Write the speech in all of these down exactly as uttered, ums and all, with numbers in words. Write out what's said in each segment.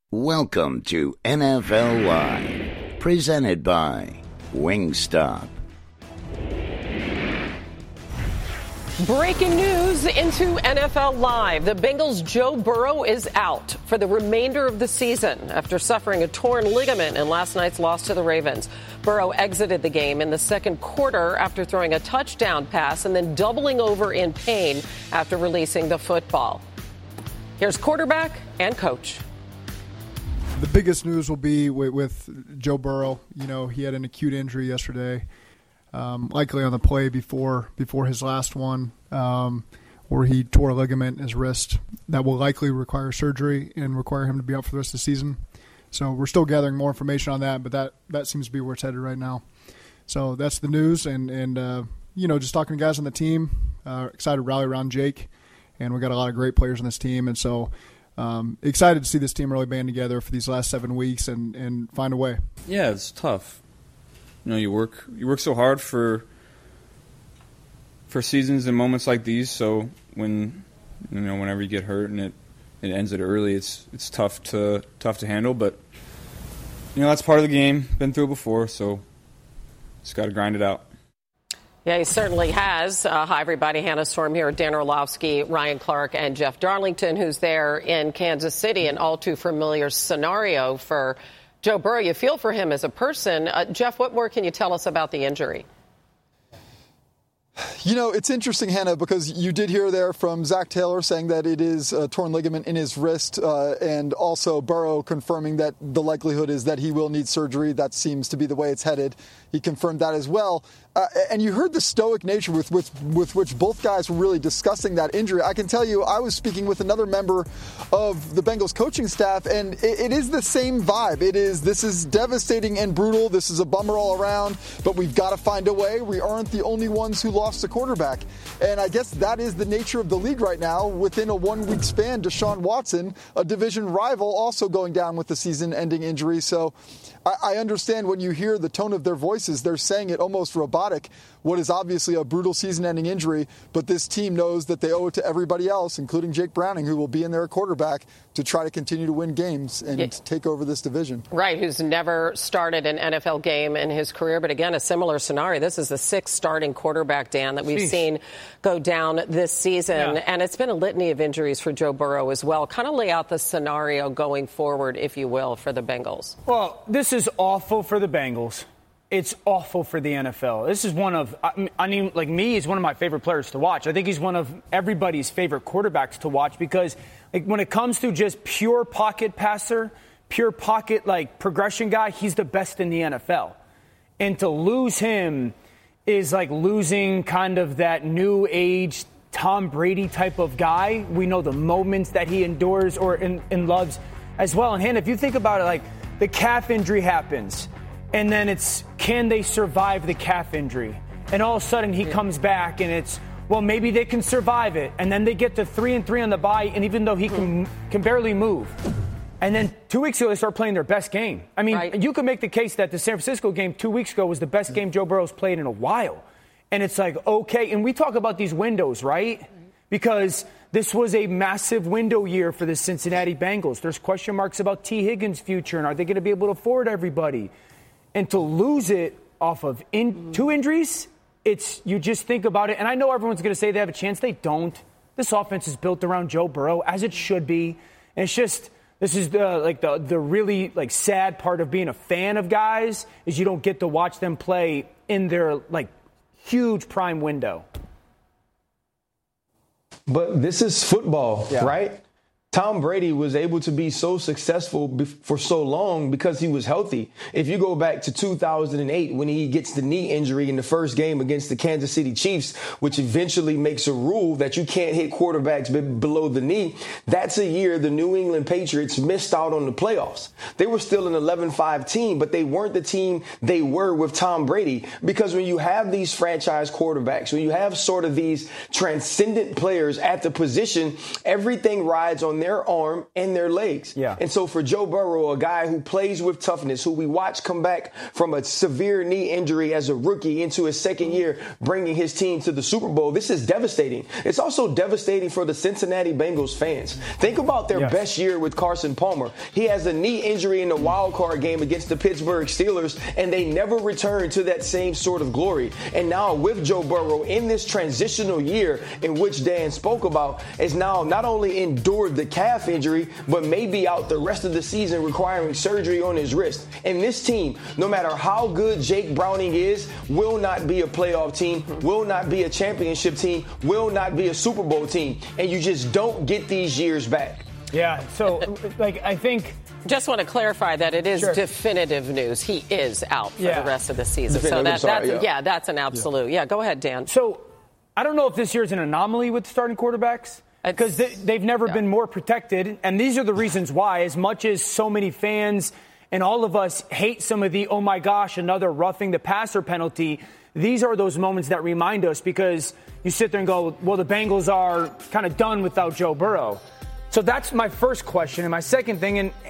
Welcome to N F L Live, presented by Wingstop. Breaking news into N F L Live. The Bengals' Joe Burrow is out for the remainder of the season after suffering a torn ligament in last night's loss to the Ravens. Burrow exited the game in the second quarter after throwing a touchdown pass and then doubling over in pain after releasing the football. Here's quarterback and coach. The biggest news will be with, with Joe Burrow. You know, he had an acute injury yesterday. Um, likely on the play before before his last one, um, where he tore a ligament in his wrist that will likely require surgery and require him to be out for the rest of the season. So we're still gathering more information on that, but that, that seems to be where it's headed right now. So that's the news, and, and uh, you know, just talking to guys on the team, uh, excited to rally around Jake, and we got a lot of great players on this team, and so um, excited to see this team really band together for these last seven weeks and, and find a way. Yeah, it's tough. You know, you work you work so hard for for seasons and moments like these. So when you know whenever you get hurt and it, it ends it early, it's it's tough to tough to handle. But you know that's part of the game. Been through it before, so just got to grind it out. Yeah, he certainly has. Uh, hi, everybody. Hannah Storm here. Dan Orlovsky, Ryan Clark, and Jeff Darlington, who's there in Kansas City. An all too familiar scenario for Joe Burrow. You feel for him as a person. Uh, Jeff, what more can you tell us about the injury? You know, it's interesting, Hannah, because you did hear there from Zach Taylor saying that it is a torn ligament in his wrist, uh, and also Burrow confirming that the likelihood is that he will need surgery. That seems to be the way it's headed. He confirmed that as well. Uh, and you heard the stoic nature with, with with which both guys were really discussing that injury. I can tell you, I was speaking with another member of the Bengals coaching staff, and it, it is the same vibe. It is, this is devastating and brutal. This is a bummer all around, but we've got to find a way. We aren't the only ones who lost a quarterback. And I guess that is the nature of the league right now. Within a one-week span, Deshaun Watson, a division rival, also going down with a season-ending injury. So I, I understand when you hear the tone of their voices, they're saying it almost robotic, what is obviously a brutal season-ending injury, but this team knows that they owe it to everybody else, including Jake Browning, who will be in their quarterback, to try to continue to win games and yeah. take over this division. Right, who's never started an N F L game in his career, but again, a similar scenario. This is the sixth starting quarterback, Dan, that we've Jeez. seen go down this season, yeah. and it's been a litany of injuries for Joe Burrow as well. Kind of lay out the scenario going forward, if you will, for the Bengals. Well, this is awful for the Bengals. It's awful for the N F L. This is one of, I mean, like me, he's one of my favorite players to watch. I think he's one of everybody's favorite quarterbacks to watch because like, when it comes to just pure pocket passer, pure pocket like progression guy, he's the best in the N F L. And to lose him is like losing kind of that new age Tom Brady type of guy. We know the moments that he endures or and, and loves as well. And Hannah, if you think about it, like the calf injury happens. And then it's, can they survive the calf injury? And all of a sudden he comes back and it's, well, maybe they can survive it. And then they get to three and three on the bye, and even though he can can barely move. And then two weeks ago they start playing their best game. I mean, right. you could make the case that the San Francisco game two weeks ago was the best game Joe Burrow's played in a while. And it's like, okay, and we talk about these windows, right? Because this was a massive window year for the Cincinnati Bengals. There's question marks about T. Higgins' future, and are they going to be able to afford everybody? And to lose it off of in, two injuries, it's you just think about it. And I know everyone's going to say they have a chance. They don't. This offense is built around Joe Burrow, as it should be. And it's just, this is the like the the really like sad part of being a fan of guys is you don't get to watch them play in their like huge prime window. But this is football, yeah. right? Tom Brady was able to be so successful for so long because he was healthy. If you go back to two thousand eight when he gets the knee injury in the first game against the Kansas City Chiefs, which eventually makes a rule that you can't hit quarterbacks b- below the knee, that's a year the New England Patriots missed out on the playoffs. They were still an eleven five team, but they weren't the team they were with Tom Brady, because when you have these franchise quarterbacks, when you have sort of these transcendent players at the position, everything rides on their their arm and their legs. Yeah. And so for Joe Burrow, a guy who plays with toughness, who we watch come back from a severe knee injury as a rookie into his second year, bringing his team to the Super Bowl, this is devastating. It's also devastating for the Cincinnati Bengals fans. Think about their yes. best year with Carson Palmer. He has a knee injury in the wild card game against the Pittsburgh Steelers, and they never returned to that same sort of glory. And now with Joe Burrow in this transitional year in which Dan spoke about, is now not only endured the calf injury, but may be out the rest of the season requiring surgery on his wrist. And this team, no matter how good Jake Browning is, will not be a playoff team, will not be a championship team, will not be a Super Bowl team. And you just don't get these years back. Yeah, so, like, I think... Just want to clarify that it is sure. definitive news. He is out for yeah. the rest of the season. Definitive, so that, sorry, that's, yeah. yeah, that's an absolute. Yeah. yeah, go ahead, Dan. So I don't know if this year's an anomaly with starting quarterbacks because they, they've never yeah. been more protected. And these are the reasons why, as much as so many fans and all of us hate some of the, oh, my gosh, another roughing the passer penalty, these are those moments that remind us because you sit there and go, well, the Bengals are kind of done without Joe Burrow. So that's my first question. And my second thing, and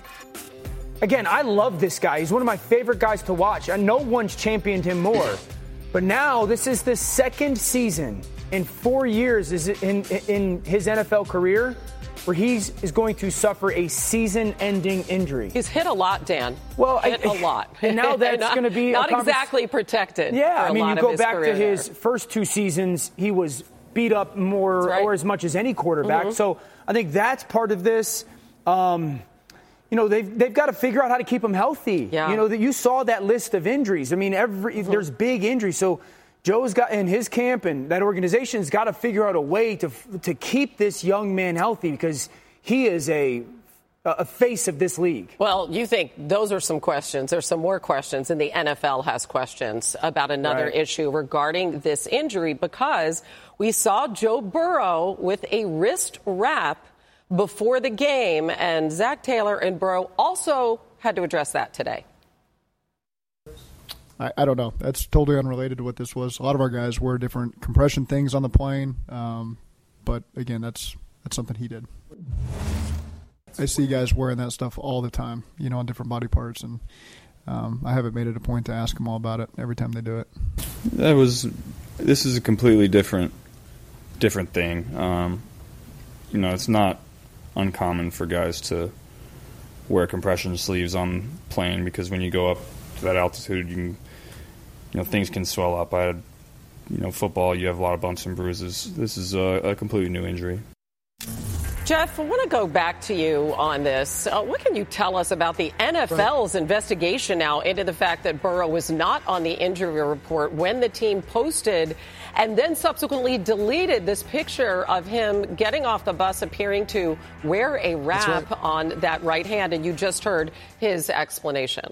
again, I love this guy. He's one of my favorite guys to watch. And no one's championed him more. But now this is the second season in four years is in, in his N F L career where he's is going to suffer a season-ending injury. He's hit a lot, Dan. Well, hit I, a lot. And now that's going to be not a convers- exactly protected. Yeah, for a I mean, lot you go of his back to his there. first two seasons, he was beat up more right. or as much as any quarterback. Mm-hmm. So I think that's part of this. Um, You know, they've, they've got to figure out how to keep him healthy. Yeah. You know, that you saw that list of injuries. I mean, every mm-hmm. there's big injuries. So Joe's got, in his camp and that organization's got to figure out a way to to keep this young man healthy because he is a a face of this league. Well, you think those are some questions. There's some more questions, and the N F L has questions about another right. issue regarding this injury because we saw Joe Burrow with a wrist wrap before the game, and Zach Taylor and Burrow also had to address that today. I, I don't know. That's totally unrelated to what this was. A lot of our guys wear different compression things on the plane, um, but again, that's that's something he did. I see guys wearing that stuff all the time, you know, on different body parts, and um, I haven't made it a point to ask them all about it every time they do it. That was. This is a completely different, different thing. Um, you know, it's not uncommon for guys to wear compression sleeves on plane because when you go up to that altitude, you can, you know, things can swell up. I had, you know, football, you have a lot of bumps and bruises. This is a, a completely new injury. Jeff, I want to go back to you on this. Uh, what can you tell us about the N F L's right. investigation now into the fact that Burrow was not on the injury report when the team posted and then subsequently deleted this picture of him getting off the bus appearing to wear a wrap right. on that right hand? And you just heard his explanation.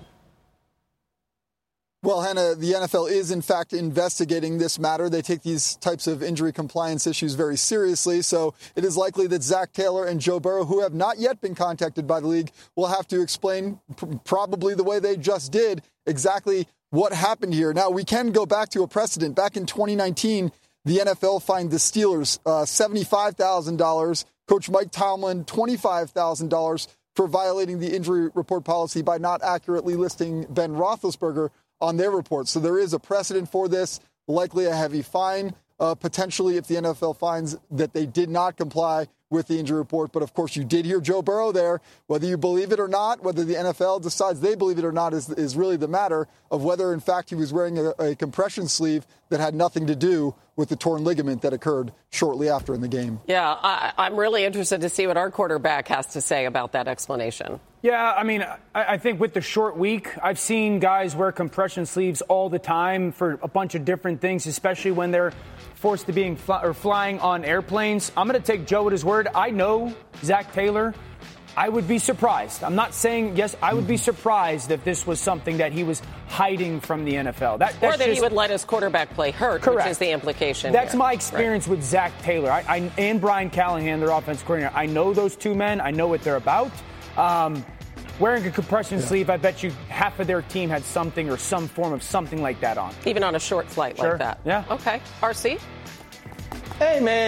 Well, Hannah, the N F L is, in fact, investigating this matter. They take these types of injury compliance issues very seriously. So it is likely that Zach Taylor and Joe Burrow, who have not yet been contacted by the league, will have to explain, pr- probably the way they just did, exactly what happened here. Now, we can go back to a precedent. Back in twenty nineteen, the N F L fined the Steelers uh, seventy-five thousand dollars, Coach Mike Tomlin twenty-five thousand dollars for violating the injury report policy by not accurately listing Ben Roethlisberger on their report. So there is a precedent for this, likely a heavy fine, uh, potentially if the N F L finds that they did not comply with the injury report. But, of course, you did hear Joe Burrow there. Whether you believe it or not, whether the N F L decides they believe it or not is, is really the matter of whether, in fact, he was wearing a, a compression sleeve that had nothing to do with the torn ligament that occurred shortly after in the game. Yeah, I, I'm really interested to see what our quarterback has to say about that explanation. Yeah, I mean, I, I think with the short week, I've seen guys wear compression sleeves all the time for a bunch of different things, especially when they're forced to being fly, or flying on airplanes. I'm going to take Joe at his word. I know Zach Taylor. I would be surprised. I'm not saying, yes, I would be surprised if this was something that he was hiding from the N F L. That, that's or that just, he would let his quarterback play hurt, correct. Which is the implication. That's here. my experience right. with Zach Taylor I, I, and Brian Callahan, their offensive coordinator. I know those two men. I know what they're about. Um, wearing a compression yeah. sleeve, I bet you half of their team had something or some form of something like that on. Even on a short flight sure. like that. Yeah. Okay. R C? Hey, man.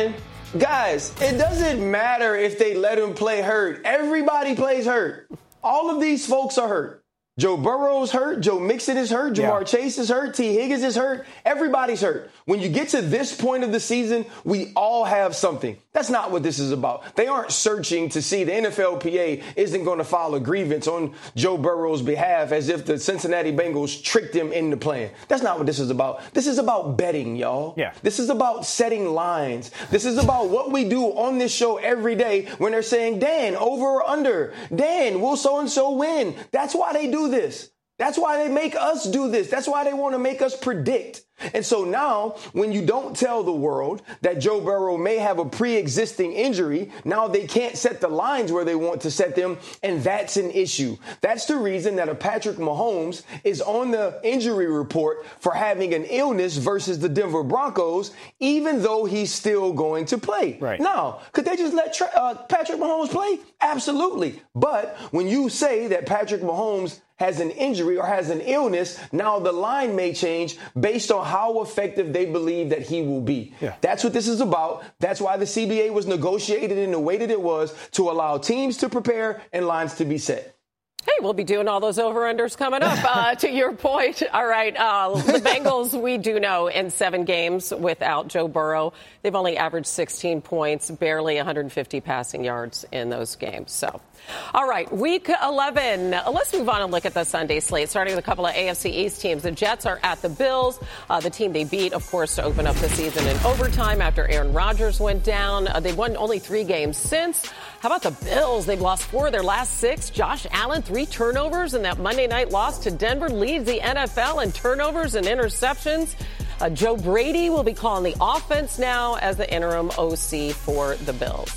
Guys, it doesn't matter if they let him play hurt. Everybody plays hurt. All of these folks are hurt. Joe Burrow's hurt. Joe Mixon is hurt. Jamar yeah. Chase is hurt. T. Higgins is hurt. Everybody's hurt. When you get to this point of the season, we all have something. That's not what this is about. They aren't searching to see. The N F L P A isn't going to file a grievance on Joe Burrow's behalf as if the Cincinnati Bengals tricked him into playing. That's not what this is about. This is about betting, y'all. Yeah. This is about setting lines. This is about what we do on this show every day when they're saying, Dan, over or under. Dan, will so-and-so win? That's why they do this. That's why they make us do this. That's why they want to make us predict. And so now, when you don't tell the world that Joe Burrow may have a pre-existing injury, now they can't set the lines where they want to set them, and that's an issue. That's the reason that a Patrick Mahomes is on the injury report for having an illness versus the Denver Broncos, even though he's still going to play. Right. Now, could they just let Tra- uh, Patrick Mahomes play? Absolutely. But when you say that Patrick Mahomes has an injury or has an illness, now the line may change based on how effective they believe that he will be. Yeah. That's what this is about. That's why the C B A was negotiated in the way that it was, to allow teams to prepare and lines to be set. Hey, we'll be doing all those over-unders coming up. Uh, to your point, all right, uh, the Bengals, we do know, in seven games without Joe Burrow, they've only averaged sixteen points, barely one hundred fifty passing yards in those games. So, all right, week eleven. Let's move on and look at the Sunday slate, starting with a couple of A F C East teams. The Jets are at the Bills, uh, the team they beat, of course, to open up the season in overtime after Aaron Rodgers went down. Uh, they've won only three games since. How about the Bills? They've lost four of their last six. Josh Allen, three turnovers in that Monday night loss to Denver, leads the N F L in turnovers and interceptions. Uh, Joe Brady will be calling the offense now as the interim O C for the Bills.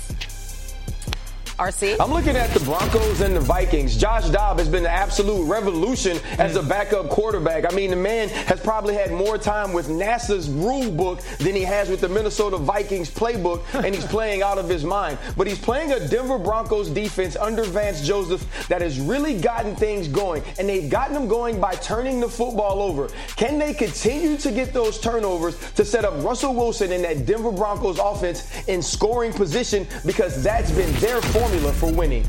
R C? I'm looking at the Broncos and the Vikings. Josh Dobbs has been an absolute revolution as a backup quarterback. I mean, the man has probably had more time with NASA's rule book than he has with the Minnesota Vikings playbook, and he's playing out of his mind. But he's playing a Denver Broncos defense under Vance Joseph that has really gotten things going, and they've gotten them going by turning the football over. Can they continue to get those turnovers to set up Russell Wilson in that Denver Broncos offense in scoring position? Because that's been their formula for winning.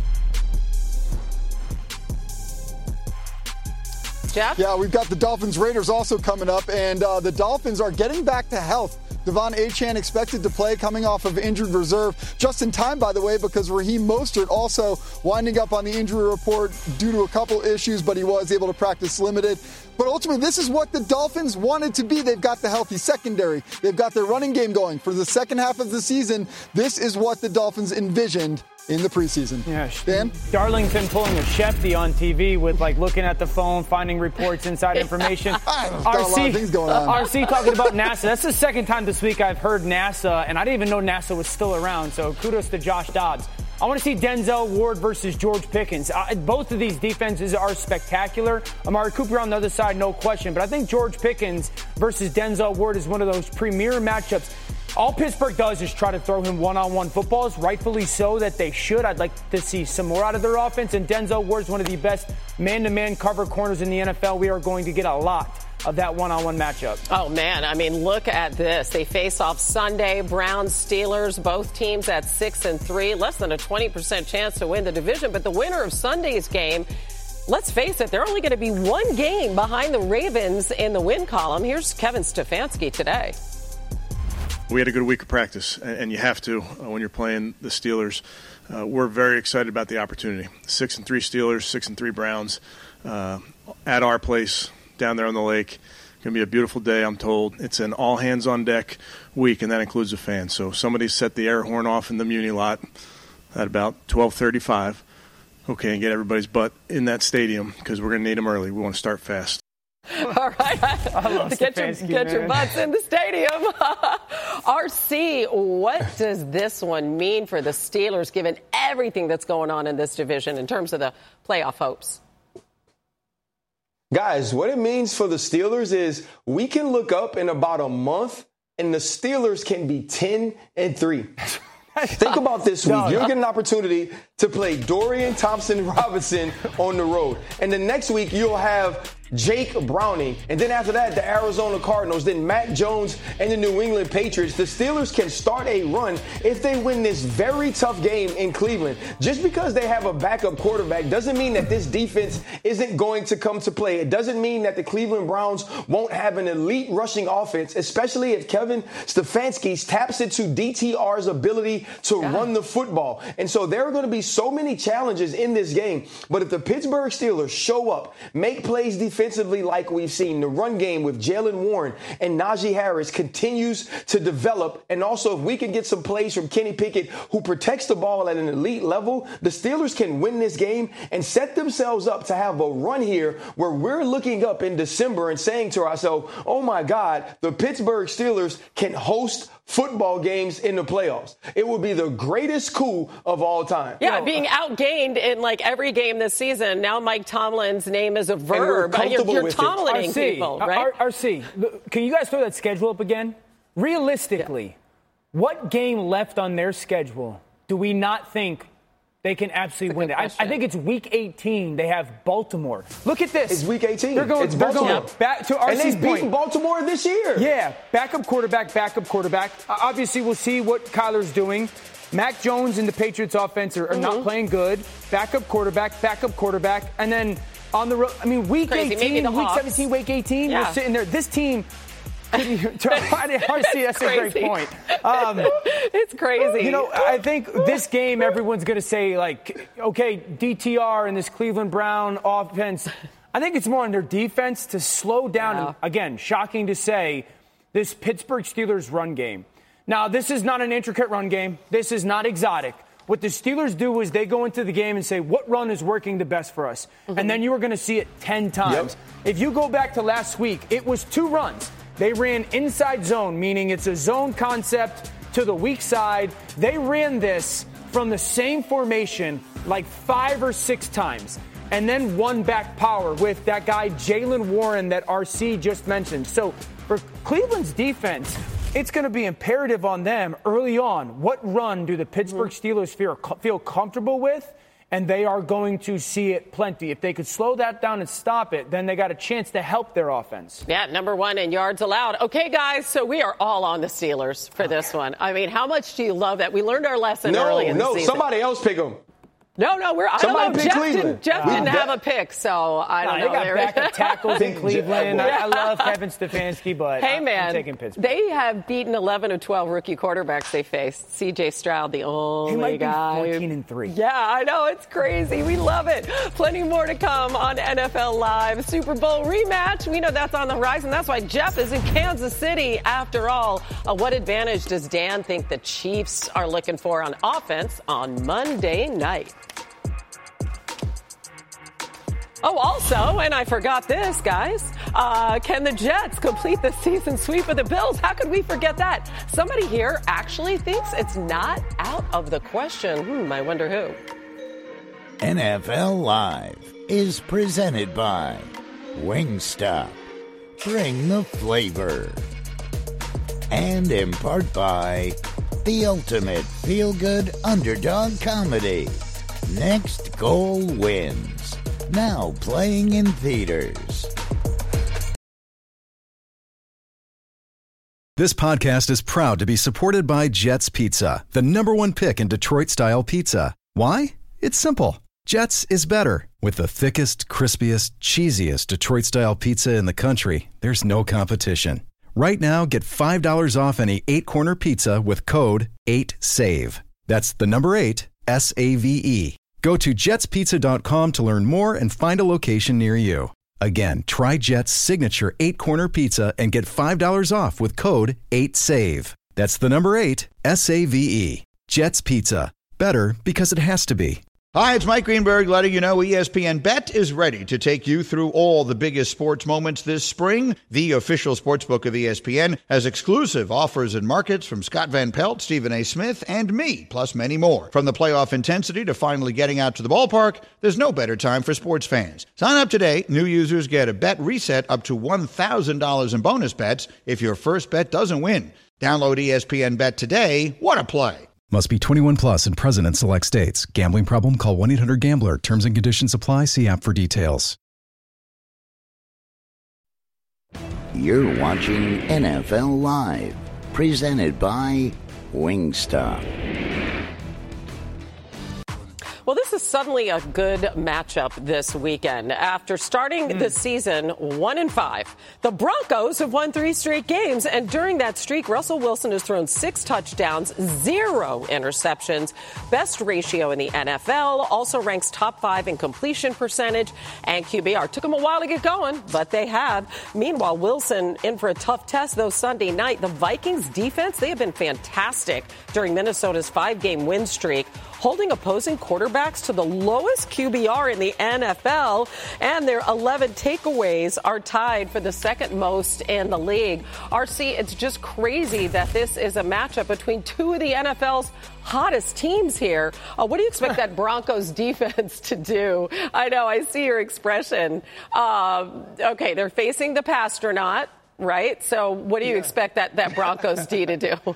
Jeff? Yeah, we've got the Dolphins Raiders also coming up, and uh, the Dolphins are getting back to health. Devon Achane expected to play, coming off of injured reserve. Just in time, by the way, because Raheem Mostert also winding up on the injury report due to a couple issues, but he was able to practice limited. But ultimately, this is what the Dolphins wanted to be. They've got the healthy secondary. They've got their running game going. For the second half of the season, this is what the Dolphins envisioned in the preseason. Yeah, Dan? Darlington pulling a Shefty on T V with, like, looking at the phone, finding reports, inside information. Got a lot of things going on. R C talking about NASA. That's the second time this week I've heard NASA, and I didn't even know NASA was still around, so kudos to Josh Dobbs. I want to see Denzel Ward versus George Pickens. Uh, both of these defenses are spectacular. Amari Cooper on the other side, no question. But I think George Pickens versus Denzel Ward is one of those premier matchups. All Pittsburgh does is try to throw him one-on-one footballs, rightfully so that they should. I'd like to see some more out of their offense. And Denzel Ward is one of the best man-to-man cover corners in the N F L. We are going to get a lot of that one-on-one matchup. Oh, man. I mean, look at this. They face off Sunday. Browns, Steelers, both teams at six and three. Less than a twenty percent chance to win the division. But the winner of Sunday's game, let's face it, they're only going to be one game behind the Ravens in the win column. Here's Kevin Stefanski today. We had a good week of practice, and you have to uh, when you're playing the Steelers. Uh, we're very excited about the opportunity. Six and three Steelers, six and three Browns, uh, at our place down there on the lake. Going to be a beautiful day, I'm told. It's an all-hands-on-deck week, and that includes the fans. So somebody set the air horn off in the Muni lot at about twelve thirty-five. Okay, and get everybody's butt in that stadium because we're going to need them early. We want to start fast. All right. Get, your, get your butts in the stadium. R C, what does this one mean for the Steelers, given everything that's going on in this division in terms of the playoff hopes? Guys, what it means for the Steelers is we can look up in about a month and the Steelers can be ten and three. Think about this week. No, You'll get an opportunity to play Dorian Thompson-Robinson on the road. And the next week, you'll have Jake Browning. And then after that, the Arizona Cardinals, then Mac Jones and the New England Patriots. The Steelers can start a run if they win this very tough game in Cleveland. Just because they have a backup quarterback doesn't mean that this defense isn't going to come to play. It doesn't mean that the Cleveland Browns won't have an elite rushing offense, especially if Kevin Stefanski taps into D T R's ability to yeah. run the football. And so there are going to be so many challenges in this game. But if the Pittsburgh Steelers show up, make plays defensively like we've seen, the run game with Jaylen Warren and Najee Harris continues to develop. And also if we can get some plays from Kenny Pickett, who protects the ball at an elite level, the Steelers can win this game and set themselves up to have a run here where we're looking up in December and saying to ourselves, oh my God, the Pittsburgh Steelers can host football games in the playoffs. It would be the greatest coup of all time. Yeah, you know, being outgained in like every game this season. Now Mike Tomlin's name is a verb. You're, you're Tomlining people, right? R C, can you guys throw that schedule up again? Realistically, yeah. what game left on their schedule do we not think they can absolutely win it? I, I think it's week eighteen. They have Baltimore. Look at this. It's week eighteen. They're going, it's they're Baltimore. going back to R C's and they've beaten point. Baltimore this year. Yeah, backup quarterback, backup quarterback. Uh, obviously, we'll see what Kyler's doing. Mac Jones and the Patriots offense are, are mm-hmm. not playing good. Backup quarterback, backup quarterback. And then on the road, I mean, week Crazy. eighteen, week Hawks. seventeen, week eighteen, yeah. we're sitting there. This team... R C, that's a great point. Um, it's crazy. You know, I think this game, everyone's going to say, like, okay, D T R and this Cleveland Brown offense. I think it's more on their defense to slow down. Yeah. And, again, shocking to say, this Pittsburgh Steelers run game. Now, this is not an intricate run game. This is not exotic. What the Steelers do is they go into the game and say, what run is working the best for us? Mm-hmm. And then you are going to see it ten times. Yep. If you go back to last week, it was two runs. They ran inside zone, meaning it's a zone concept to the weak side. They ran this from the same formation like five or six times. And then one back power with that guy Jaylen Warren that R C just mentioned. So for Cleveland's defense, it's going to be imperative on them early on. What run do the Pittsburgh Steelers feel, feel comfortable with? And they are going to see it plenty. If they could slow that down and stop it, then they got a chance to help their offense. Yeah, number one in yards allowed. Okay, guys, so we are all on the Steelers for this one. I mean, how much do you love that? We learned our lesson no, early in no, the season. No, somebody else pick them. No, no, we're. I Somebody don't know. pick Jeff Cleveland. didn't, Jeff Wow. didn't have a pick, so I don't nah, know. They got backup tackles in Cleveland. I, I love Kevin Stefanski, but hey, I'm, man, I'm taking Pittsburgh. They have beaten eleven of twelve rookie quarterbacks they faced. C J Stroud, the only he might guy. Be fourteen and three. Yeah, I know. It's crazy. We love it. Plenty more to come on N F L Live. Super Bowl rematch. We know that's on the horizon. That's why Jeff is in Kansas City after all. Uh, what advantage does Dan think the Chiefs are looking for on offense on Monday night? Oh, also, and I forgot this, guys, uh, can the Jets complete the season sweep of the Bills? How could we forget that? Somebody here actually thinks it's not out of the question. Hmm, I wonder who. N F L Live is presented by Wingstop. Bring the flavor. And in part by the ultimate feel-good underdog comedy, Next Goal Wins. Now playing in theaters. This podcast is proud to be supported by Jets Pizza, the number one pick in Detroit-style pizza. Why? It's simple. Jets is better. With the thickest, crispiest, cheesiest Detroit-style pizza in the country, there's no competition. Right now, get five dollars off any eight-corner pizza with code eight save. That's the number eight, S A V E. Go to jets pizza dot com to learn more and find a location near you. Again, try Jet's signature eight-corner pizza and get five dollars off with code eight save. That's the number eight, S A V E. Jet's Pizza. Better because it has to be. Hi, it's Mike Greenberg letting you know E S P N Bet is ready to take you through all the biggest sports moments this spring. The official sportsbook of E S P N has exclusive offers and markets from Scott Van Pelt, Stephen A. Smith, and me, plus many more. From the playoff intensity to finally getting out to the ballpark, there's no better time for sports fans. Sign up today. New users get a bet reset up to one thousand dollars in bonus bets if your first bet doesn't win. Download E S P N Bet today. What a play. Must be twenty-one plus and present in select states. Gambling problem? Call one eight hundred gambler. Terms and conditions apply. See app for details. You're watching N F L Live, presented by Wingstop. Well, this is suddenly a good matchup this weekend. After starting mm. the season one and five, the Broncos have won three straight games, and during that streak, Russell Wilson has thrown six touchdowns, zero interceptions, best ratio in the N F L, also ranks top five in completion percentage and Q B R. Took them a while to get going, but they have. Meanwhile, Wilson in for a tough test, though, Sunday night. The Vikings defense, they have been fantastic during Minnesota's five-game win streak, holding opposing quarterbacks to the lowest Q B R in the N F L, and their eleven takeaways are tied for the second most in the league. R C, it's just crazy that this is a matchup between two of the N F L's hottest teams here. Uh, what do you expect that Broncos defense to do? I know, I see your expression. Uh, okay, they're facing the Pastronaut, right? So what do you yeah. expect that, that Broncos D to do?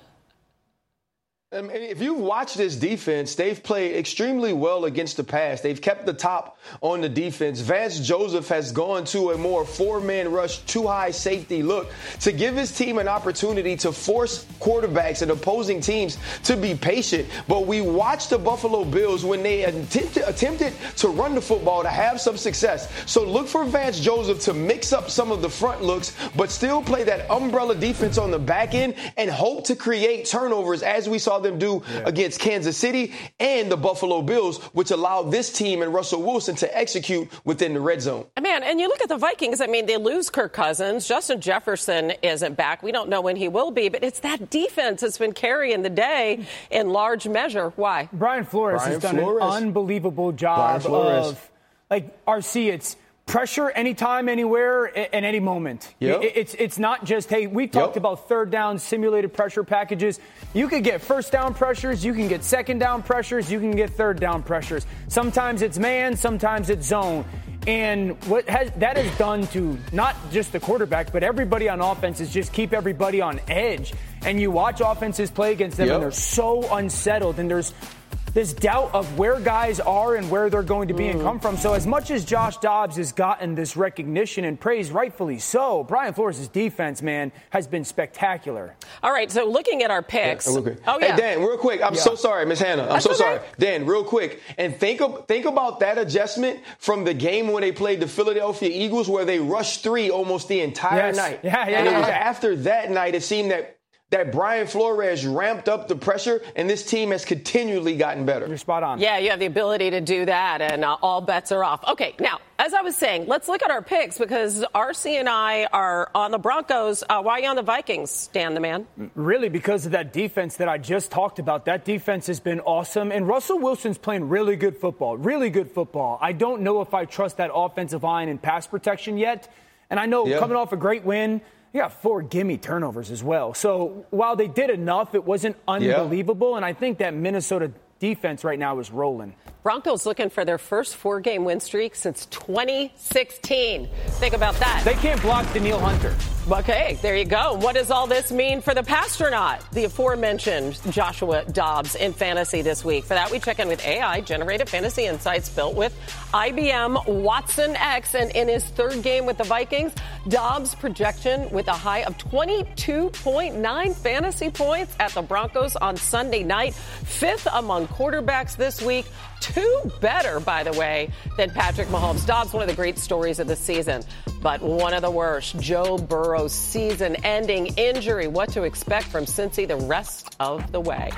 Um, if you've watched this defense, they've played extremely well against the pass. They've kept the top on the defense. Vance Joseph has gone to a more four-man rush, two-high safety look to give his team an opportunity to force quarterbacks and opposing teams to be patient. But we watched the Buffalo Bills when they attempted, attempted to run the football to have some success. So look for Vance Joseph to mix up some of the front looks, but still play that umbrella defense on the back end and hope to create turnovers as we saw them do yeah. against Kansas City and the Buffalo Bills, which allowed this team and Russell Wilson to execute within the red zone. Man, and you look at the Vikings, I mean, they lose Kirk Cousins. Justin Jefferson isn't back. We don't know when he will be, but it's that defense that's been carrying the day in large measure. Why? Brian Flores Brian has done Flores. an unbelievable job of, like, R C, it's pressure anytime, anywhere, in any moment. Yep. It's it's not just, hey, we talked yep. about third down simulated pressure packages. You can get first down pressures, you can get second down pressures, you can get third down pressures. Sometimes it's man, sometimes it's zone. And what has, that has done to not just the quarterback, but everybody on offense is just keep everybody on edge. And you watch offenses play against them, yep. and they're so unsettled, and there's this doubt of where guys are and where they're going to be mm. and come from. So as much as Josh Dobbs has gotten this recognition and praise, rightfully so, Brian Flores' defense, man, has been spectacular. All right, so looking at our picks. Yeah, oh, yeah. Hey, Dan, real quick. I'm yeah. so sorry, Miss Hannah. I'm That's so okay. sorry. Dan, real quick. And think, of, think about that adjustment from the game when they played the Philadelphia Eagles, where they rushed three almost the entire yes. night. Yeah, yeah, and yeah. it was after that night, it seemed that that Brian Flores ramped up the pressure, and this team has continually gotten better. You're spot on. Yeah, you have the ability to do that, and uh, all bets are off. Okay, now, as I was saying, let's look at our picks, because R C and I are on the Broncos. Uh, why are you on the Vikings, Dan the man? Really, because of that defense that I just talked about. That defense has been awesome, and Russell Wilson's playing really good football, really good football. I don't know if I trust that offensive line and pass protection yet, and I know yeah. coming off a great win, you got four gimme turnovers as well. So while they did enough, it wasn't unbelievable. Yeah. And I think that Minnesota defense right now is rolling. Broncos looking for their first four-game win streak since twenty sixteen. Think about that. They can't block Danielle Hunter. Okay, there you go. What does all this mean for the Pastronaut, the aforementioned Joshua Dobbs, in fantasy this week? For that, we check in with A I-generated fantasy insights built with I B M Watson X. And in his third game with the Vikings, Dobbs' projection with a high of twenty-two point nine fantasy points at the Broncos on Sunday night. Fifth among quarterbacks this week. Two better, by the way, than Patrick Mahomes. Dobbs, one of the great stories of the season, but one of the worst. Joe Burrow's season-ending injury. What to expect from Cincy the rest of the way.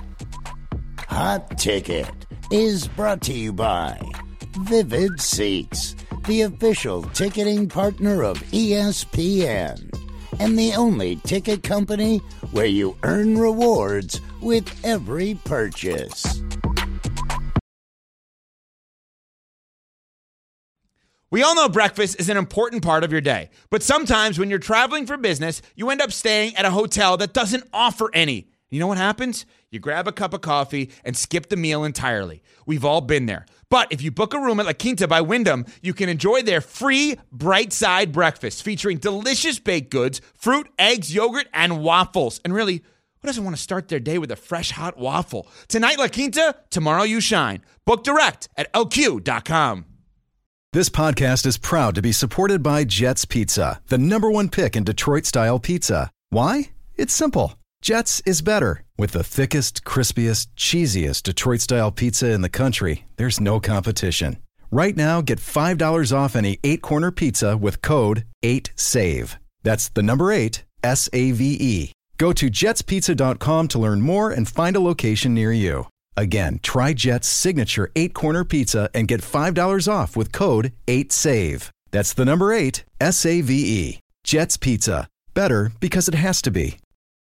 Hot Ticket is brought to you by Vivid Seats, the official ticketing partner of E S P N, and the only ticket company where you earn rewards with every purchase. We all know breakfast is an important part of your day, but sometimes when you're traveling for business, you end up staying at a hotel that doesn't offer any. You know what happens? You grab a cup of coffee and skip the meal entirely. We've all been there. But if you book a room at La Quinta by Wyndham, you can enjoy their free Bright Side breakfast featuring delicious baked goods, fruit, eggs, yogurt, and waffles. And really, who doesn't want to start their day with a fresh, hot waffle? Tonight, La Quinta, tomorrow you shine. Book direct at L Q dot com. This podcast is proud to be supported by Jets Pizza, the number one pick in Detroit-style pizza. Why? It's simple. Jets is better. With the thickest, crispiest, cheesiest Detroit-style pizza in the country, there's no competition. Right now, get five dollars off any eight-corner pizza with code eight save. That's the number eight, S A V E. Go to jets pizza dot com to learn more and find a location near you. Again, try Jet's signature eight-corner pizza and get five dollars off with code eight save. That's the number eight, S A V E. Jet's Pizza. Better because it has to be.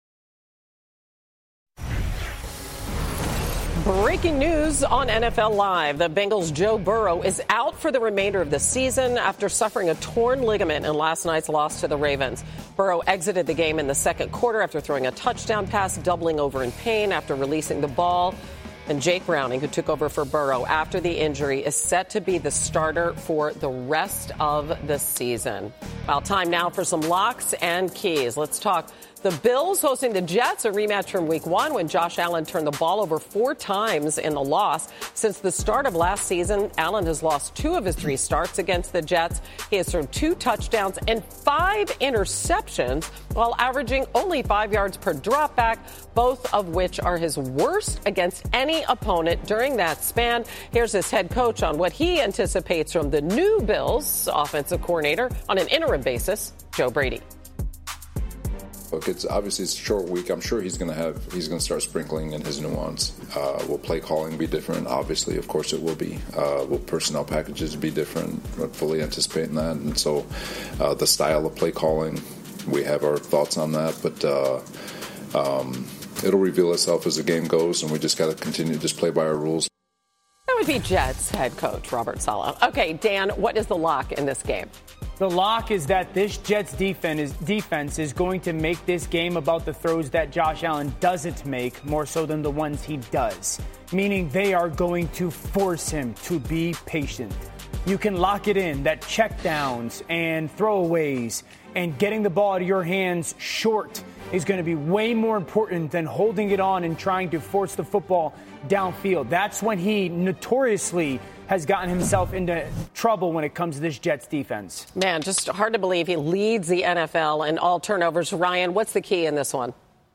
Breaking news on N F L Live. The Bengals' Joe Burrow is out for the remainder of the season after suffering a torn ligament in last night's loss to the Ravens. Burrow exited the game in the second quarter after throwing a touchdown pass, doubling over in pain after releasing the ball. And Jake Browning, who took over for Burrow after the injury, is set to be the starter for the rest of the season. Well, time now for some locks and keys. Let's talk the Bills hosting the Jets, a rematch from week one when Josh Allen turned the ball over four times in the loss. Since the start of last season, Allen has lost two of his three starts against the Jets. He has thrown two touchdowns and five interceptions while averaging only five yards per dropback, both of which are his worst against any opponent during that span. Here's his head coach on what he anticipates from the new Bills offensive coordinator on an interim basis, Joe Brady. Look, it's obviously it's a short week. I'm sure he's going to have he's going to start sprinkling in his nuance. Uh, will play calling be different? Obviously, of course, it will be. Uh, will personnel packages be different? I'm fully anticipating that, and so uh, the style of play calling, we have our thoughts on that, but uh, um, it'll reveal itself as the game goes, and we just got to continue to just play by our rules. That would be Jets head coach Robert Saleh. Okay, Dan, what is the lock in this game? The lock is that this Jets defense is, defense is going to make this game about the throws that Josh Allen doesn't make more so than the ones he does, meaning they are going to force him to be patient. You can lock it in that checkdowns and throwaways and getting the ball out of your hands short is going to be way more important than holding it on and trying to force the football downfield. That's when he notoriously has gotten himself into trouble when it comes to this Jets defense. Man, just hard to believe he leads the N F L in all turnovers. Ryan, what's the key in this one?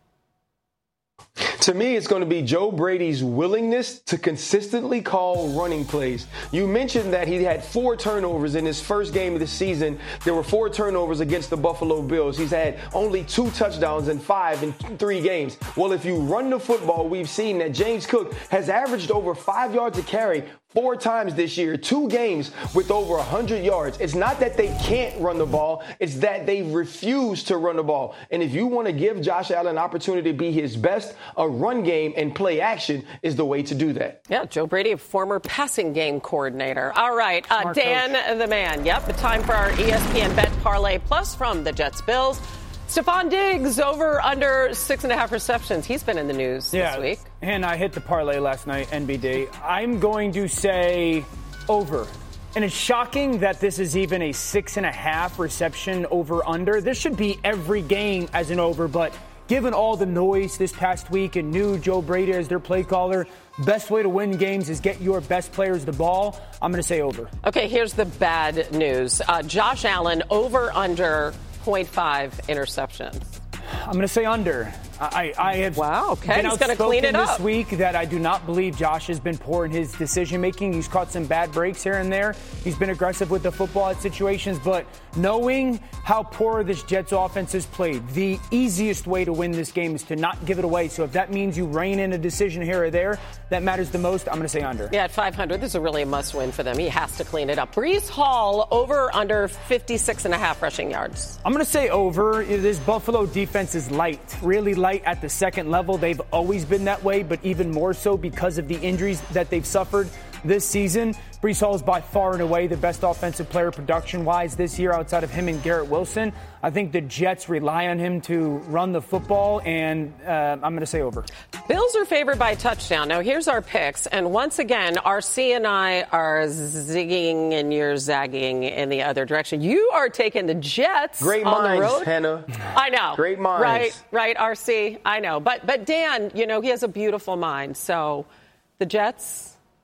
To me, it's going to be Joe Brady's willingness to consistently call running plays. You mentioned that he had four turnovers in his first game of the season. There were four turnovers against the Buffalo Bills. He's had only two touchdowns and five in three games. Well, if you run the football, we've seen that James Cook has averaged over five yards a carry four times this year, two games with over one hundred yards. It's not that they can't run the ball. It's that they refuse to run the ball. And if you want to give Josh Allen an opportunity to be his best, a run game and play action is the way to do that. Yeah, Joe Brady, a former passing game coordinator. All right, uh, Dan coach. The man. Yep, the time for our E S P N Bet Parlay Plus from the Jets Bills. Stephon Diggs over under six and a half receptions. He's been in the news yeah, this week. And I hit the parlay last night, N B D. I'm going to say over. And it's shocking that this is even a six and a half reception over under. This should be every game as an over, but given all the noise this past week and new Joe Brady as their play caller, best way to win games is get your best players the ball. I'm going to say over. Okay, here's the bad news. Uh, Josh Allen over under point five interceptions. I'm going to say under. I, I have wow, okay. been He's going to clean it this up. week that I do not believe Josh has been poor in his decision-making. He's caught some bad breaks here and there. He's been aggressive with the football at situations, but knowing how poor this Jets offense has played, the easiest way to win this game is to not give it away. So if that means you rein in a decision here or there, that matters the most. I'm going to say under. Yeah, at five hundred, this is really a must-win for them. He has to clean it up. Breece Hall over under fifty-six and a half rushing yards. I'm going to say over. This Buffalo defense is light, really light at the second level. They've always been that way, but even more so because of the injuries that they've suffered this season. Breece Hall is by far and away the best offensive player production-wise this year outside of him and Garrett Wilson. I think the Jets rely on him to run the football, and uh, I'm going to say over. Bills are favored by a touchdown. Now, here's our picks. And once again, R C and I are zigging and you're zagging in the other direction. You are taking the Jets Great on minds, the road. Hannah. I know. Great minds. Right, right, R C. I know. But, but Dan, you know, he has a beautiful mind. So the Jets...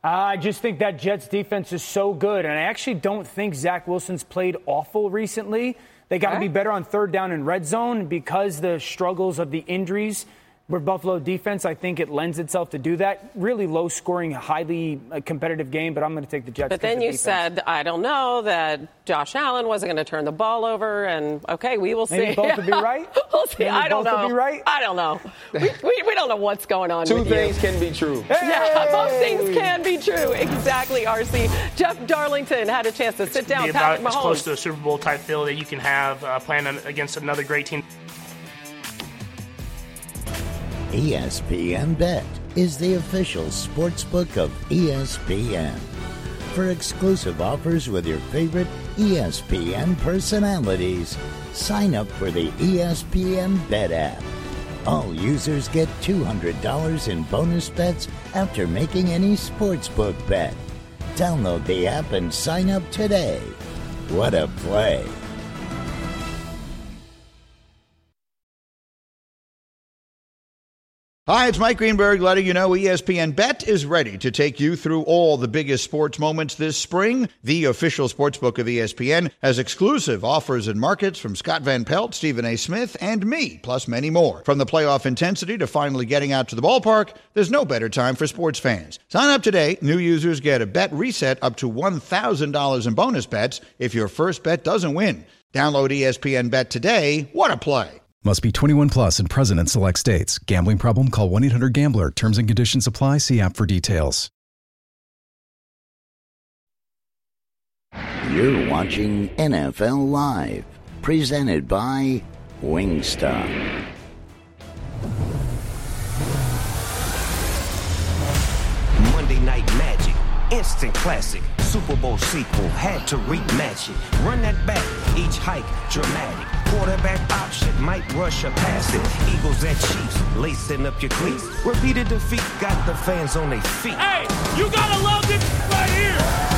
I just think that Jets defense is so good, and I actually don't think Zach Wilson's played awful recently. They got to be better on third down and red zone because the struggles of the injuries with Buffalo defense, I think it lends itself to do that. Really low-scoring, highly competitive game, but I'm going to take the Jets. But then the you defense. said, I don't know, that Josh Allen wasn't going to turn the ball over, and okay, we will see. Maybe both would be right. We'll see. Maybe I don't both know. would be right. I don't know. We, we, we don't know what's going on. Two with things you. can be true. Hey! Yeah, both things can be true. Exactly, R C. Jeff Darlington had a chance to sit down. Be about Patrick Mahomes. as close to a Super Bowl type feel that you can have uh, playing against another great team. E S P N Bet is the official sportsbook of E S P N. For exclusive offers with your favorite E S P N personalities, sign up for the E S P N Bet app. All users get two hundred dollars in bonus bets after making any sportsbook bet. Download the app and sign up today. What a play! Hi, it's Mike Greenberg letting you know E S P N Bet is ready to take you through all the biggest sports moments this spring. The official sportsbook of E S P N has exclusive offers and markets from Scott Van Pelt, Stephen A. Smith, and me, plus many more. From the playoff intensity to finally getting out to the ballpark, there's no better time for sports fans. Sign up today. New users get a bet reset up to one thousand dollars in bonus bets if your first bet doesn't win. Download E S P N Bet today. What a play! Must be twenty-one plus and present in select states. Gambling problem? Call one eight hundred gambler. Terms and conditions apply. See app for details. You're watching N F L Live, presented by Wingstop. Monday Night Magic, instant classic, Super Bowl sequel, had to rematch it. Run that back, each hike dramatic. Quarterback option, might rush or pass it. Eagles at Chiefs, lacing up your cleats. Repeated defeat, got the fans on their feet. Hey, you gotta love this right here.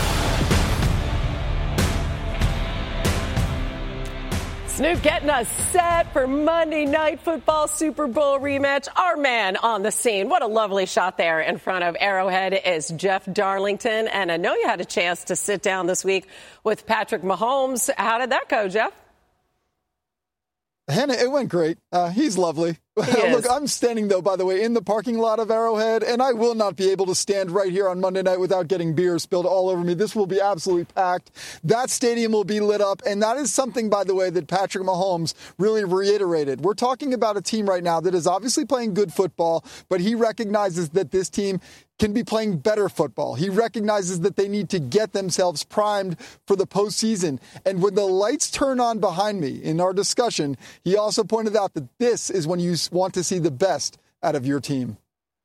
Snoop getting us set for Monday Night Football Super Bowl rematch. Our man on the scene. What a lovely shot there in front of Arrowhead is Jeff Darlington. And I know you had a chance to sit down this week with Patrick Mahomes. How did that go, Jeff? Hannah, it went great. Uh, he's lovely. He Look, is. I'm standing, though, by the way, in the parking lot of Arrowhead, and I will not be able to stand right here on Monday night without getting beer spilled all over me. This will be absolutely packed. That stadium will be lit up, and that is something, by the way, that Patrick Mahomes really reiterated. We're talking about a team right now that is obviously playing good football, but he recognizes that this team can be playing better football. He recognizes that they need to get themselves primed for the postseason. And when the lights turn on behind me in our discussion, he also pointed out that this is when you want to see the best out of your team.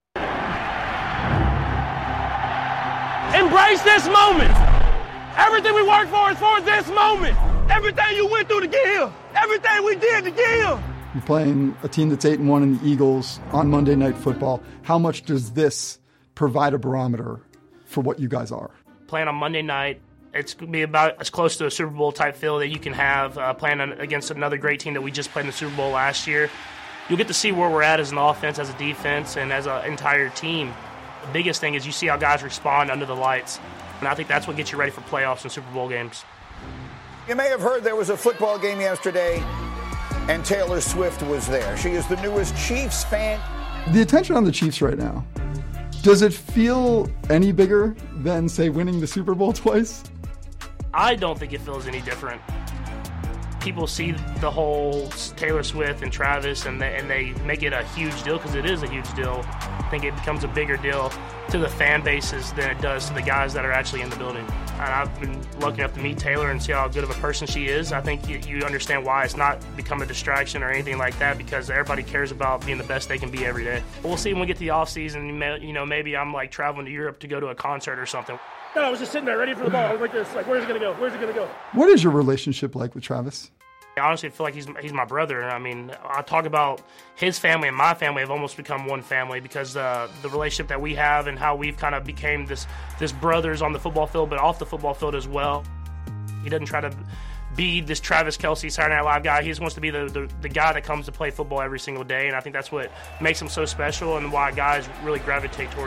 Embrace this moment. Everything we work for is for this moment. Everything you went through to get here. Everything we did to get here. You're playing a team that's eight and one in the Eagles on Monday Night Football. How much does this provide a barometer for what you guys are? Playing on Monday night, it's going to be about as close to a Super Bowl type feel that you can have uh, playing on, against another great team that we just played in the Super Bowl last year. You'll get to see where we're at as an offense, as a defense, and as an entire team. The biggest thing is you see how guys respond under the lights, and I think that's what gets you ready for playoffs and Super Bowl games. You may have heard there was a football game yesterday, and Taylor Swift was there. She is the newest Chiefs fan. The attention on the Chiefs right now, does it feel any bigger than, say, winning the Super Bowl twice? I don't think it feels any different. People see the whole Taylor Swift and Travis, and they, and they make it a huge deal because it is a huge deal. I think it becomes a bigger deal to the fan bases than it does to the guys that are actually in the building. And I've been lucky enough to meet Taylor and see how good of a person she is. I think you, you understand why it's not become a distraction or anything like that, because everybody cares about being the best they can be every day. We'll see when we get to the off season. You know, maybe I'm like traveling to Europe to go to a concert or something. No, I was just sitting there ready for the ball. I was like this, like, where's it going to go? Where's it going to go? What is your relationship like with Travis? I honestly feel like he's he's my brother. I mean, I talk about his family and my family have almost become one family because uh, the relationship that we have and how we've kind of became this this brothers on the football field, but off the football field as well. He doesn't try to be this Travis Kelce Saturday Night Live guy. He just wants to be the, the, the guy that comes to play football every single day, and I think that's what makes him so special and why guys really gravitate towards him.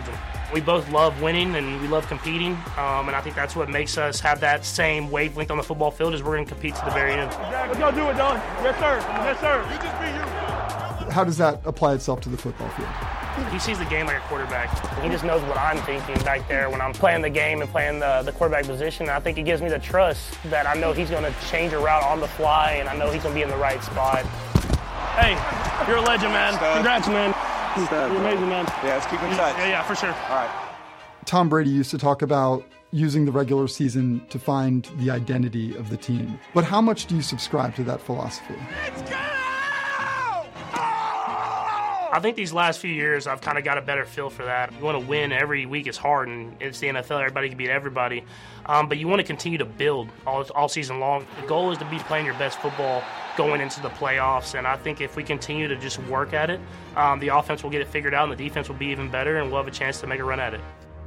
We both love winning and we love competing, um, and I think that's what makes us have that same wavelength on the football field is we're going to compete to the very end. Let's go do it, Don. Yes, sir. Yes, sir. You just be you. How does that apply itself to the football field? He sees the game like a quarterback. He just knows what I'm thinking back there when I'm playing the game and playing the, the quarterback position. And I think it gives me the trust that I know he's going to change a route on the fly, and I know he's going to be in the right spot. Hey, you're a legend, man. Stud. Congrats, man. Stud. You're amazing, man. Yeah, let's keep in touch. Yeah, yeah, for sure. All right. Tom Brady used to talk about using the regular season to find the identity of the team. But how much do you subscribe to that philosophy? Let's go! I think these last few years I've kind of got a better feel for that. You want to win every week is hard, and it's the N F L. Everybody can beat everybody. Um, but you want to continue to build all, all season long. The goal is to be playing your best football going into the playoffs, and I think if we continue to just work at it, um, the offense will get it figured out, and the defense will be even better, and we'll have a chance to make a run at it.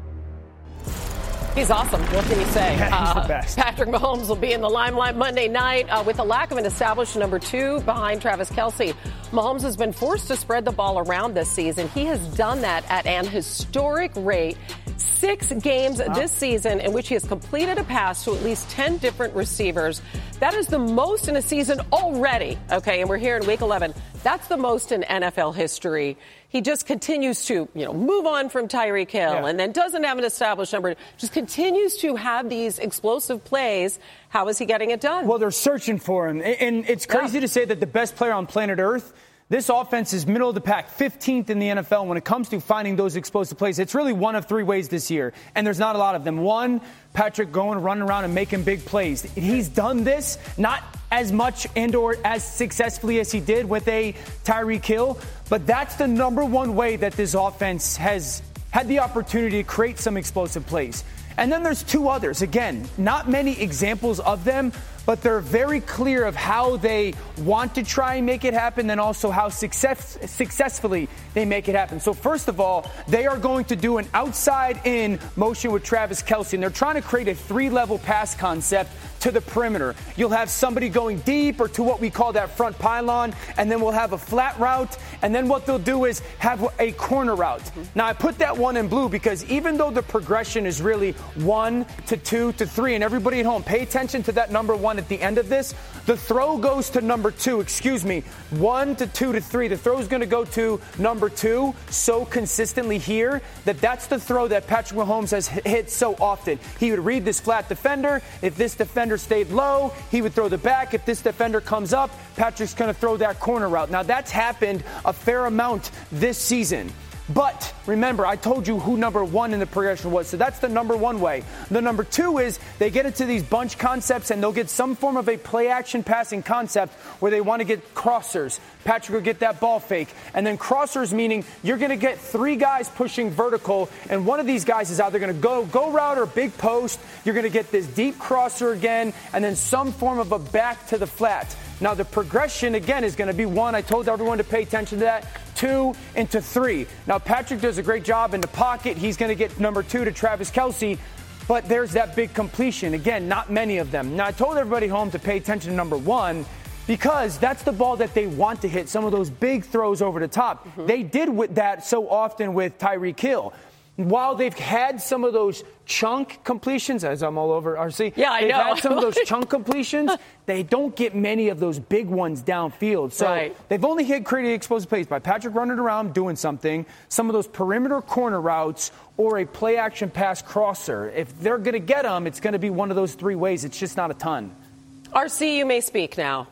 He's awesome. What can you say? Yeah, he's uh, the best. Patrick Mahomes will be in the limelight Monday night uh, with the lack of an established number two behind Travis Kelce. Mahomes has been forced to spread the ball around this season. He has done that at an historic rate. Six games wow. this season in which he has completed a pass to at least ten different receivers. That is the most in a season already. Okay, and we're here in week eleven. That's the most in N F L history. He just continues to, you know, move on from Tyreek Hill yeah. and then doesn't have an established number. Just continues to have these explosive plays. How is he getting it done? Well, they're searching for him. And it's crazy yeah. to say that the best player on planet Earth, this offense is middle of the pack, fifteenth in the N F L when it comes to finding those explosive plays. It's really one of three ways this year, and there's not a lot of them. One, Patrick going, running around and making big plays. He's done this, not as much and or as successfully as he did with a Tyreek Hill, but that's the number one way that this offense has had the opportunity to create some explosive plays. And then there's two others. Again, not many examples of them, but they're very clear of how they want to try and make it happen and also how success, successfully they make it happen. So first of all, they are going to do an outside-in motion with Travis Kelce, and they're trying to create a three-level pass concept to the perimeter. You'll have somebody going deep or to what we call that front pylon, and then we'll have a flat route, and then what they'll do is have a corner route. Mm-hmm. Now, I put that one in blue because even though the progression is really one to two to three, and everybody at home, pay attention to that number one at the end of this. The throw goes to number two, excuse me, one to two to three. The throw is going to go to number two so consistently here that that's the throw that Patrick Mahomes has hit so often. He would read this flat defender. If this defender stayed low, he would throw the back. If this defender comes up, Patrick's going to throw that corner route. Now, that's happened a fair amount this season. But remember, I told you who number one in the progression was. So that's the number one way. The number two is they get into these bunch concepts and they'll get some form of a play action passing concept where they want to get crossers. Patrick will get that ball fake. And then crossers, meaning you're going to get three guys pushing vertical, and one of these guys is either going to go go route or big post. You're going to get this deep crosser again, and then some form of a back to the flat. Now, the progression, again, is going to be one. I told everyone to pay attention to that. Two into three. Now, Patrick does a great job in the pocket. He's going to get number two to Travis Kelce. But there's that big completion. Again, not many of them. Now, I told everybody home to pay attention to number one because that's the ball that they want to hit, some of those big throws over the top. Mm-hmm. They did with that so often with Tyreek Hill. While they've had some of those chunk completions, as I'm all over R C, yeah, I they've know. had some of those chunk completions, they don't get many of those big ones downfield. So right. they've only hit creating explosive plays by Patrick running around doing something, some of those perimeter corner routes, or a play-action pass crosser. If they're going to get them, it's going to be one of those three ways. It's just not a ton. R C, you may speak now.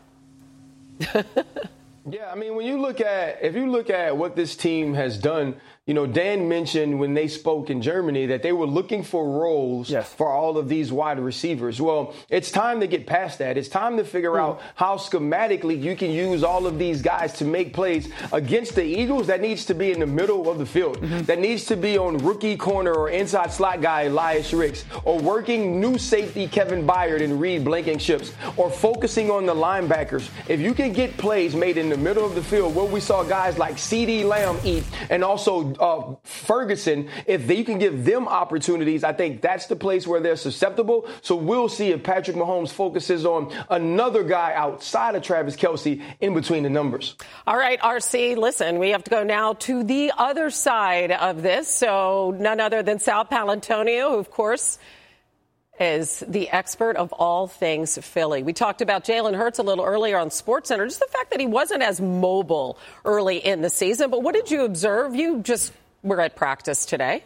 Yeah, I mean, when you look at, if you look at what this team has done, you know, Dan mentioned when they spoke in Germany that they were looking for roles yes. for all of these wide receivers. Well, it's time to get past that. It's time to figure mm. out how schematically you can use all of these guys to make plays against the Eagles. That needs to be in the middle of the field. Mm-hmm. That needs to be on rookie corner or inside slot guy Elias Ricks, or working new safety Kevin Byard and Reed Blankenship's, or focusing on the linebackers. If you can get plays made in the middle of the field where we saw guys like CeeDee Lamb eat, and also know, uh, Ferguson, if they, you can give them opportunities, I think that's the place where they're susceptible. So we'll see if Patrick Mahomes focuses on another guy outside of Travis Kelce in between the numbers. All right, R C, listen, we have to go now to the other side of this. So none other than Sal Paolantonio, who, of course, is the expert of all things Philly. We talked about Jalen Hurts a little earlier on SportsCenter, just the fact that he wasn't as mobile early in the season. But what did you observe? You just were at practice today.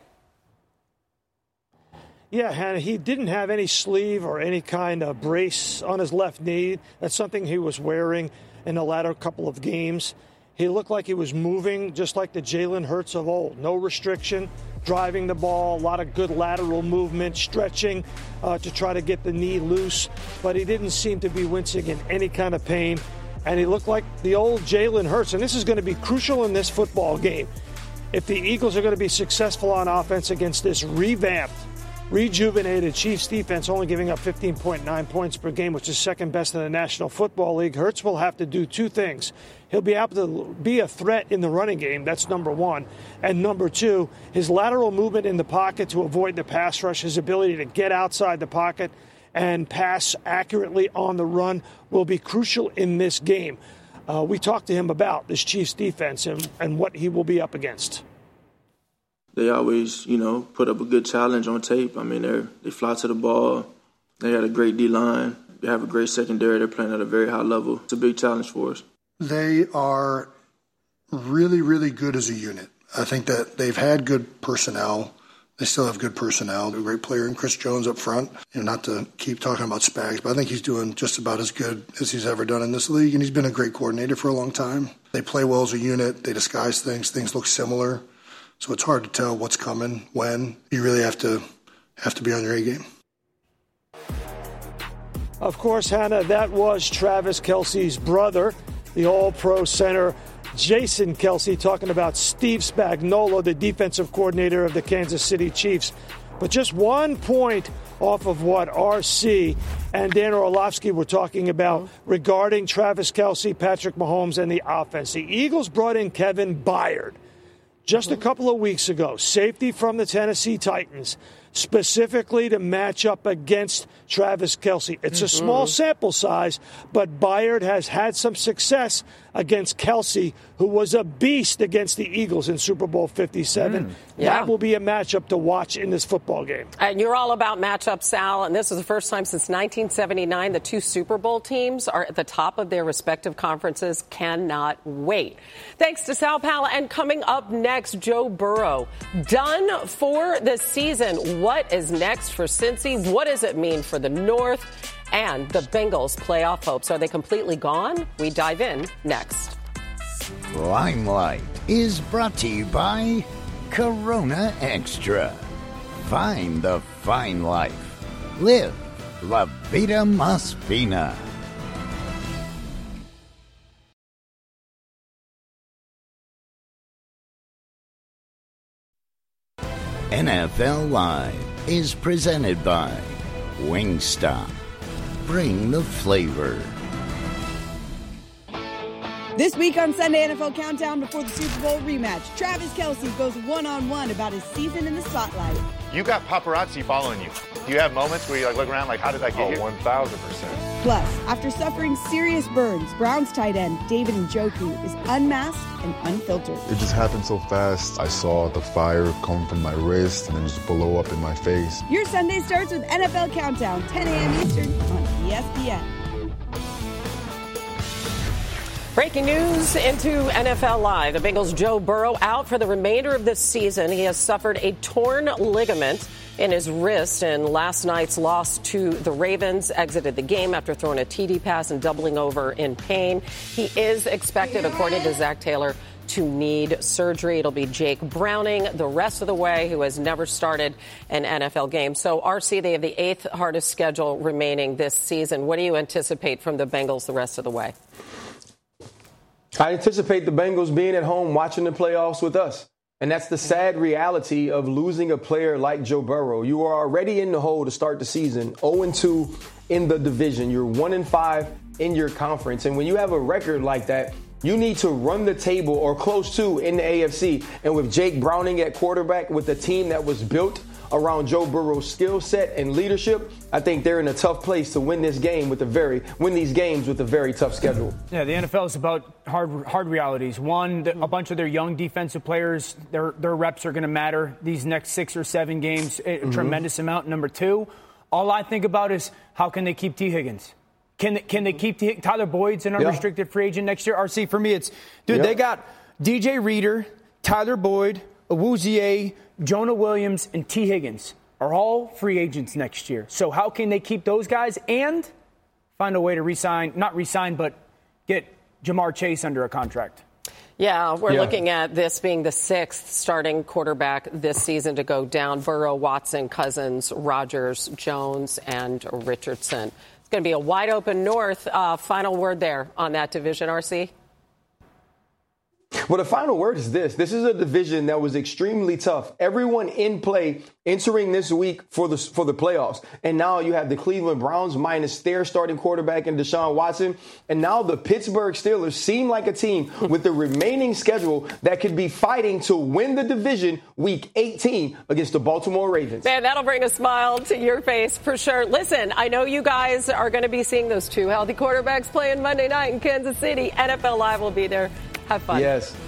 Yeah, Hannah, he didn't have any sleeve or any kind of brace on his left knee. That's something he was wearing in the latter couple of games. He looked like he was moving just like the Jalen Hurts of old. No restriction, driving the ball, a lot of good lateral movement, stretching uh, to try to get the knee loose. But he didn't seem to be wincing in any kind of pain. And he looked like the old Jalen Hurts. And this is going to be crucial in this football game. If the Eagles are going to be successful on offense against this revamped, rejuvenated Chiefs defense, only giving up fifteen point nine points per game, which is second best in the National Football League, Hurts will have to do two things. He'll be able to be a threat in the running game. That's number one. And number two, his lateral movement in the pocket to avoid the pass rush, his ability to get outside the pocket and pass accurately on the run will be crucial in this game. Uh, we talked to him about this Chiefs defense and, and what he will be up against. They always, you know, put up a good challenge on tape. I mean, they they fly to the ball. They had a great D-line. They have a great secondary. They're playing at a very high level. It's a big challenge for us. They are really, really good as a unit. I think that they've had good personnel. They still have good personnel. They're a great player in Chris Jones up front. You know, not to keep talking about Spags, but I think he's doing just about as good as he's ever done in this league, and he's been a great coordinator for a long time. They play well as a unit. They disguise things. Things look similar. So it's hard to tell what's coming, when. You really have to have to be on your A game. Of course, Hannah, that was Travis Kelce's brother, the All-Pro center, Jason Kelce, talking about Steve Spagnuolo, the defensive coordinator of the Kansas City Chiefs. But just one point off of what R C and Dan Orlovsky were talking about regarding Travis Kelce, Patrick Mahomes, and the offense. The Eagles brought in Kevin Byard just a couple of weeks ago, safety from the Tennessee Titans, specifically to match up against Travis Kelce. It's a small sample size, but Byard has had some success against Kelce, who was a beast against the Eagles in Super Bowl fifty-seven. Mm, yeah. That will be a matchup to watch in this football game. And you're all about matchups, Sal, and this is the first time since nineteen seventy-nine the two Super Bowl teams are at the top of their respective conferences. Cannot wait. Thanks to Sal Pala. And coming up next, Joe Burrow. Done for the season. What is next for Cincy? What does it mean for the North? And the Bengals' playoff hopes. Are they completely gone? We dive in next. Limelight is brought to you by Corona Extra. Find the fine life. Live La Vida Más Fina. N F L Live is presented by Wingstop. Bring the flavor. This week on Sunday N F L Countdown before the Super Bowl rematch, Travis Kelce goes one-on-one about his season in the spotlight. You got paparazzi following you. Do you have moments where you like look around like, how did that get oh, here? one thousand percent. Plus, after suffering serious burns, Browns tight end David Njoku is unmasked and unfiltered. It just happened so fast. I saw the fire come from my wrist and then just blow up in my face. Your Sunday starts with N F L Countdown, ten a.m. Eastern on E S P N. Breaking news into N F L Live. The Bengals' Joe Burrow out for the remainder of this season. He has suffered a torn ligament in his wrist, and last night's loss to the Ravens exited the game after throwing a T D pass and doubling over in pain. He is expected, according to Zach Taylor, to need surgery. It'll be Jake Browning the rest of the way, who has never started an N F L game. So, R C, they have the eighth hardest schedule remaining this season. What do you anticipate from the Bengals the rest of the way? I anticipate the Bengals being at home watching the playoffs with us. And that's the sad reality of losing a player like Joe Burrow. You are already in the hole to start the season, oh and two in the division. You're one and five in your conference. And when you have a record like that, You need to run the table or close to in the A F C. And with Jake Browning at quarterback, with a team that was built around Joe Burrow's skill set and leadership, I think they're in a tough place to win this game with a very win these games with a very tough schedule. Yeah, the N F L is about hard hard realities. One, the, a bunch of their young defensive players, their their reps are going to matter these next six or seven games, a mm-hmm. tremendous amount. Number two, all I think about is how can they keep T. Higgins? Can they, can they keep T. Tyler Boyd's an unrestricted yeah. free agent next year? R C, for me, it's dude. Yeah. They got D J Reader, Tyler Boyd, Awuzie, Jonah Williams, and T. Higgins are all free agents next year. So how can they keep those guys and find a way to re-sign, not re-sign, but get Jamar Chase under a contract? Yeah, we're yeah. looking at this being the sixth starting quarterback this season to go down. Burrow, Watson, Cousins, Rodgers, Jones, and Richardson. It's going to be a wide open North. Uh, final word there on that division, R C? Well, the final word is this. This is a division that was extremely tough. Everyone in play entering this week for the for the playoffs. And now you have the Cleveland Browns minus their starting quarterback in Deshaun Watson. And now the Pittsburgh Steelers seem like a team with the remaining schedule that could be fighting to win the division week eighteen against the Baltimore Ravens. Man, that'll bring a smile to your face for sure. Listen, I know you guys are going to be seeing those two healthy quarterbacks playing Monday night in Kansas City. N F L Live will be there. Have fun. Yes.